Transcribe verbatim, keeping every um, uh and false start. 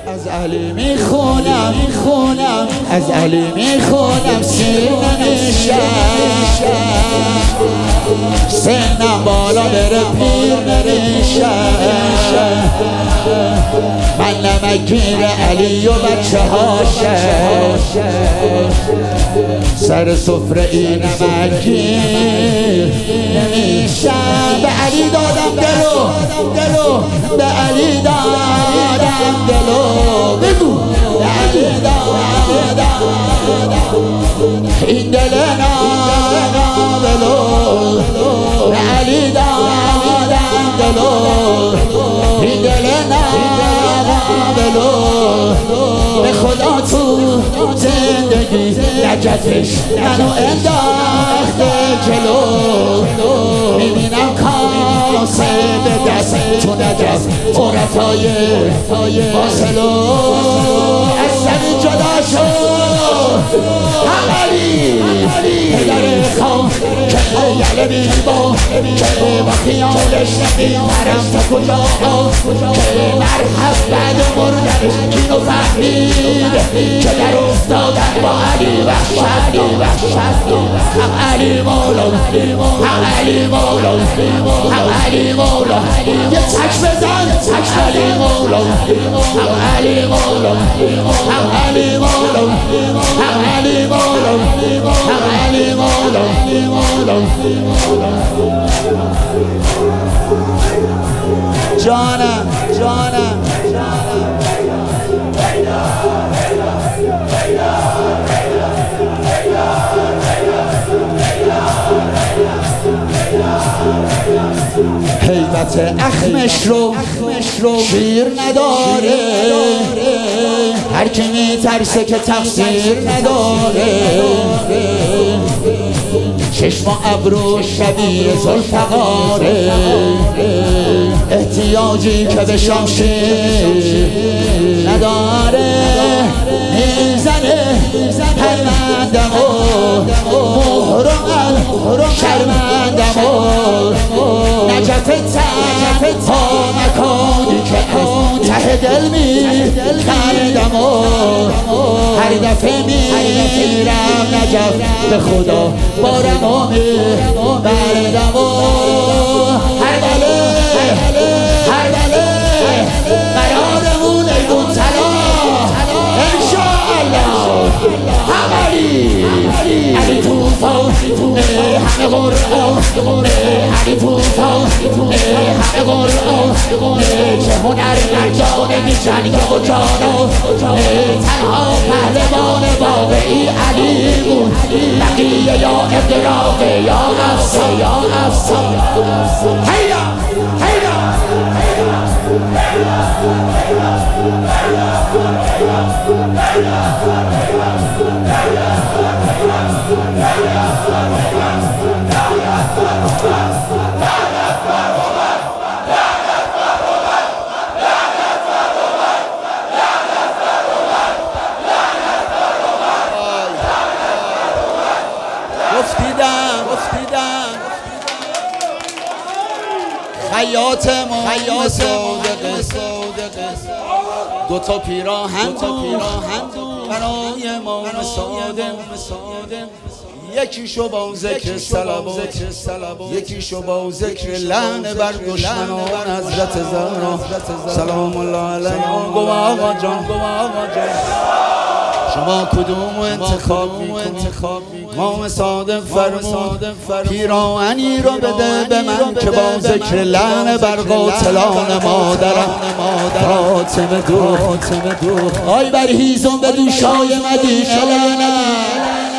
از علی میخونم میخونم از علی میخونم سیر نمیشم سنم بالا بره پیر نمیشم من نمکگیر علی و بچه هاشم سر سفره ای نمکگیر نمیشم به علی دادم دلو دلو به علی دادم دلو بگو به علی دادم این دل نابلو به علی دادم دلو این دل نابلو به خدا تو زندگی نجفش منو انداخته جلو میبینم کاسه به دست تو نجف عورتای فاصلو از زمین جدا شد علی پدر خان که یله بیبا که با خیالش نمیمرم تا کجا که مرحب بعد مردنش اینو فهمید که در افتادن با علی وحشت هم علی مولا هم علی مولا هم علی مولا یه تک بزن تک علی مولا هم علی مولا هم علی مولا هم علی مولا هم علی مولا جانم جانم حیبت اخمش رو شیر نداره هر کی میترسه که تقصیر نداره چشم و ابرو شبیه ذوالفقاره احتیاجی که به شمشیر نداره میزنه پروندم و مهرم شرمندم و نجف تن تا مکانی که از ته دل میخندم و هر دفعه میرم نجف به خدا بارم و میبردم و هر بله هر بله قرارمون ایدون تلا انشاءالله هم علی علی توفان همه قرآن علی توفان همه قرآن چه هنر در جان میشن یا جانا تنها پهلوان واقعی علی بود بقیه یا ادراقه یا نفسا یا نفسا هیا هیا خیاط ما صادقه دو تا پیراهن برای ما صادق یکیشو با ذکر صلوات یکیشو با ذکر لعن بر دشمنان حضرت زهرا سلام الله علیهم. گو آقا جان شما کدوم انتخاب میکنید؟ امام صادق فرمود پیراهنی رو بده به من که با ذکر لعن بر قاتلان مادرم فاطمه دو آی بر هیزم به دوشای مدینه لعنت